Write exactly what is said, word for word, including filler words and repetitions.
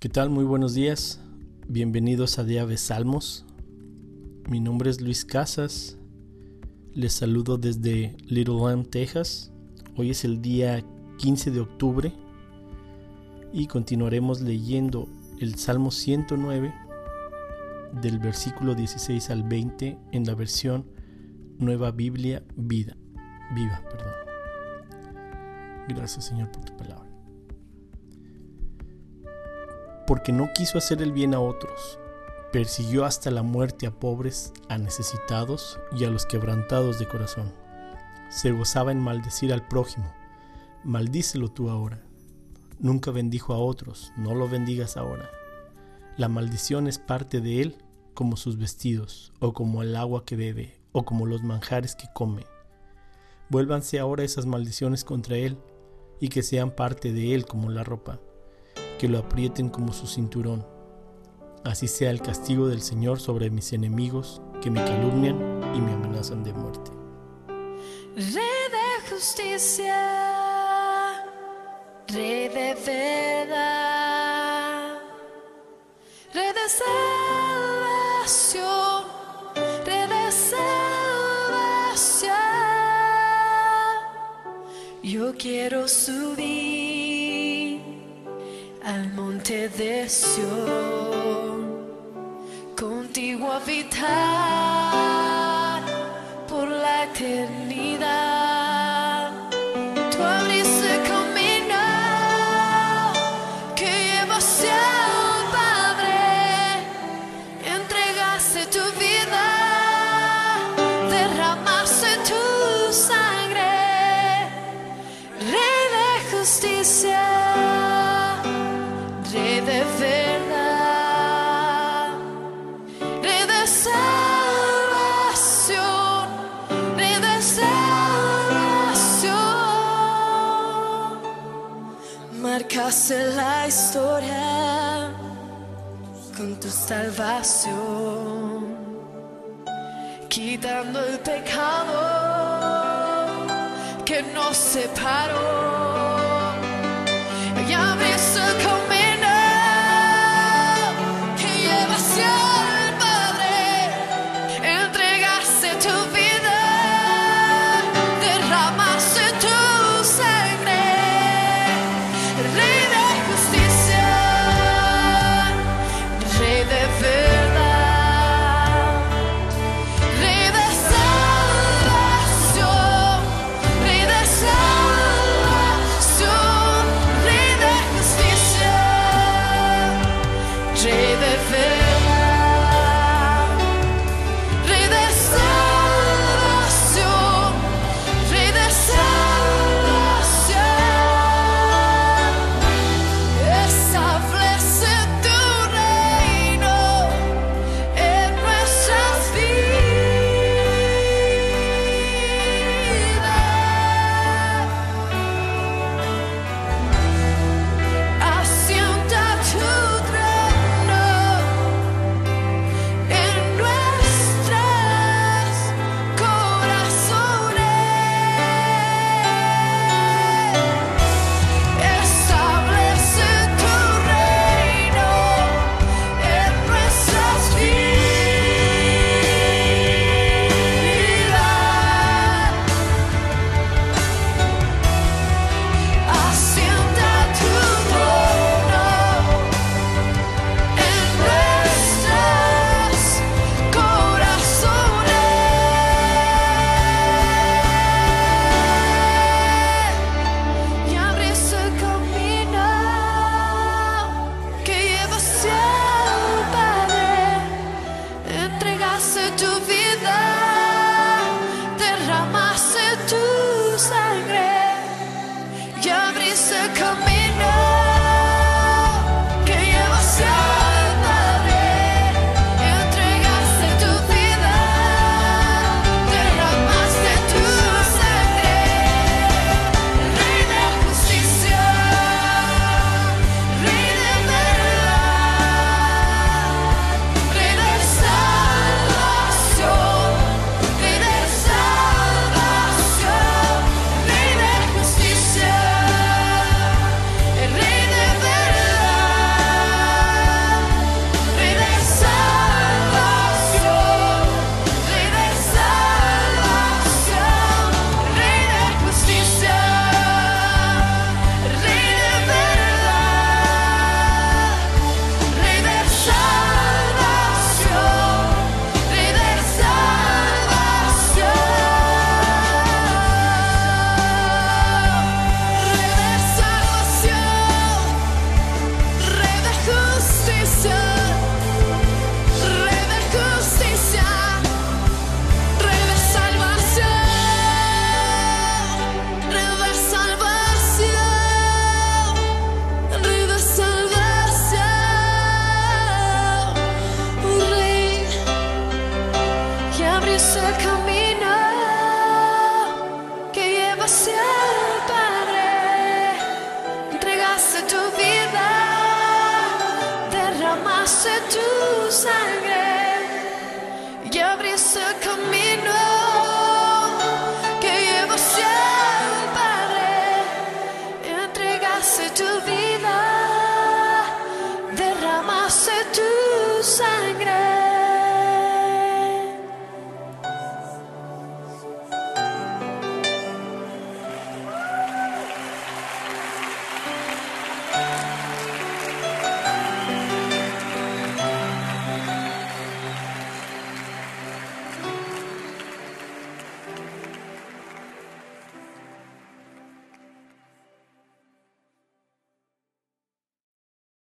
¿Qué tal? Muy buenos días. Bienvenidos a Día de Salmos. Mi nombre es Luis Casas. Les saludo desde Little Lamb, Texas. Hoy es el día quince de octubre y continuaremos leyendo el Salmo ciento nueve del versículo dieciséis al veinte en la versión Nueva Biblia Vida. Viva, perdón. Gracias, Señor, por tu palabra. Porque no quiso hacer el bien a otros, persiguió hasta la muerte a pobres, a necesitados y a los quebrantados de corazón. Se gozaba en maldecir al prójimo, maldícelo tú ahora. Nunca bendijo a otros, no lo bendigas ahora. La maldición es parte de él, como sus vestidos, o como el agua que bebe, o como los manjares que come. Vuélvanse ahora esas maldiciones contra él, y que sean parte de él como la ropa, que lo aprieten como su cinturón. Así sea el castigo del Señor sobre mis enemigos, que me calumnian y me amenazan de muerte. Rey de justicia, Rey de verdad, Rey de salvación, Rey de salvación. Yo quiero subir al monte de Sión, contigo habitar por la eternidad. Tú abriste el camino que lleva hacia el Padre, entregaste tu vida, derramaste tu sangre. Rey de justicia, Rey de verdad, Rey de salvación, Rey de salvación. Marcaste la historia con tu salvación, quitando el pecado que nos separó. Y abriste el camino que lleva hacia el Padre, entregaste tu vida, derramaste tu sangre. Rey de justicia, Rey de verdad, Rey de salvación, Rey de salvación. base de tu sangre.